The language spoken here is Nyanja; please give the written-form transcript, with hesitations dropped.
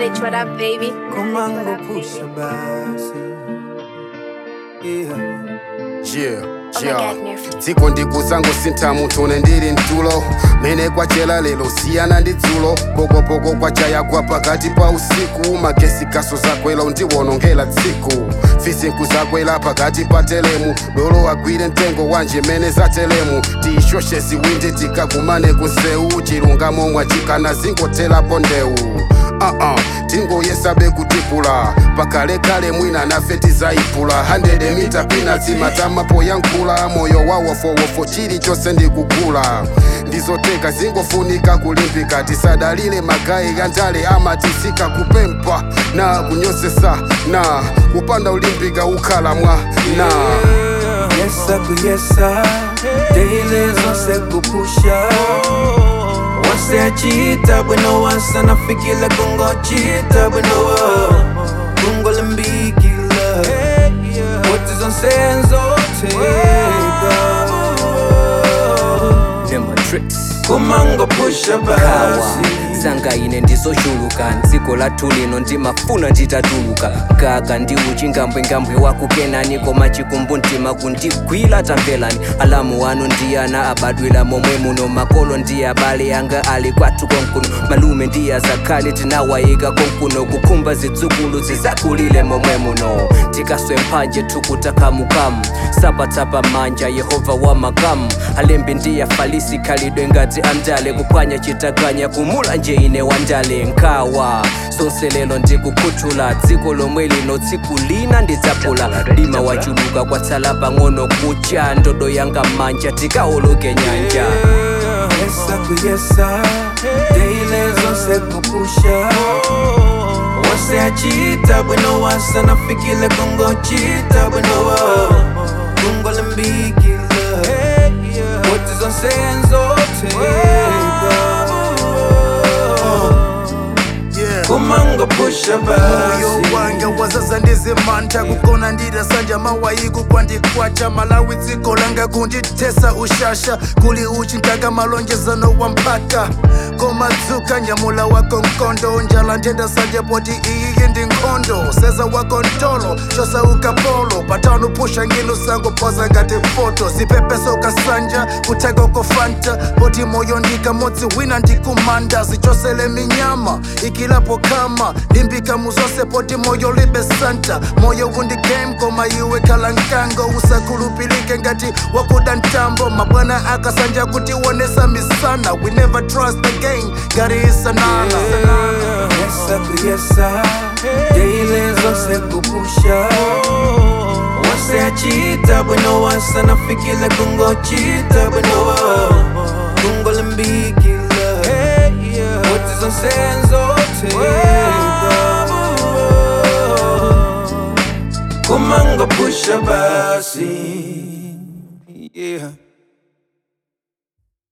Rich, what up, baby? Komango pusha basi. dziko ndikusango sintha munthu ndili mtulo mene kwachela lero siyana ndi dzulo pokopoko kwachayagwa pakati pa usiku magesi kaso zakwela undiwonongela tsiku fisinku zakwela pakati pa telemu dolo agwire mtengo wanje mene za telemu tiyishoshe ziwindi tikakumane kunsewu chilungamo mwachikana zingotelapo ndewu tingoyesabe kutipula pakalekale mwina nafe tizaipula 100 mita pinatsi matamapo yankula moyo wawofowofo chilichonse ndikugula ndizoteka zingofunika kulimbika tisadalile magayi yandale amatisika kupempa na kunyozesa na kupanda ulimbika ukhala mwa na Yesa kuyesa daily zonse kupusha Wase achita bwino wasa nafikile kungo chita bwino Kungo limbikila Wote zonse nzoteka Demo tricks Komango pusha basi Zanga ine ndizochuluka ndziko lathu lino ndimafuna nditatuluka gaga ndi uchingambwengambwe wakukenani koma chikumbu mtima kundigwira tamvelani alamu wanu ndiyana abadwila momwe muno makolo ndi abale anga ali kwathu konkuno malume ndi azakhale tinawayika konkuno kukhumba zidzukulu zizakulile momwe muno tikaswe mphanje tukutakamukamu sapatapa manja yehova wa makamu alembi ndi afalisi khalidwe ngati andale kuphwanya chitaganya kumula nje ine wandale nkawa zonse lelo ndikukhuthula dziko lomwe lino tsiku lina ndidzapula lima wachuluka kwatsala pang'ono kucha ndodo yanga manja tikawoloke nyanja Yesa kuyesa daily zonse kupusha Wase achita bwino wasa nafikile kungo chita bwino Kungo limbikila Wote zonse nzoteka Komango pusha basi moyo wange wazaza ndizimanta kukona ndidasanja mawayiku kwandikwacha malawi dziko langa kunditesa ushasha kuli uchi ntaka malonjezano wa mpaka komadzuka nyamula wako nkondo njala ndenda sanje poti iyi ndi nkhondo seza wako ntolo chosa ukapolo patano pusha nginu sango poza ngati foto zipepeso kasanja kutego kofanta poti moyo ndikamodzi wina ndikumanda zichosele minyama ikilapo kama limbika muzose poti moyo libe santa moyo wundi game koma iwe kalankango usakulupilike ngati wakuda ntambo mabwana akasanja kuti wonesa misana we never trust again gari isanana Yesa kuyesa daily zonse kupusha Wase achita bwino wasa nafikile kungo chita bwino Kungo limbikila Wote zonse nzoteka Komango pusha basi. Yeah.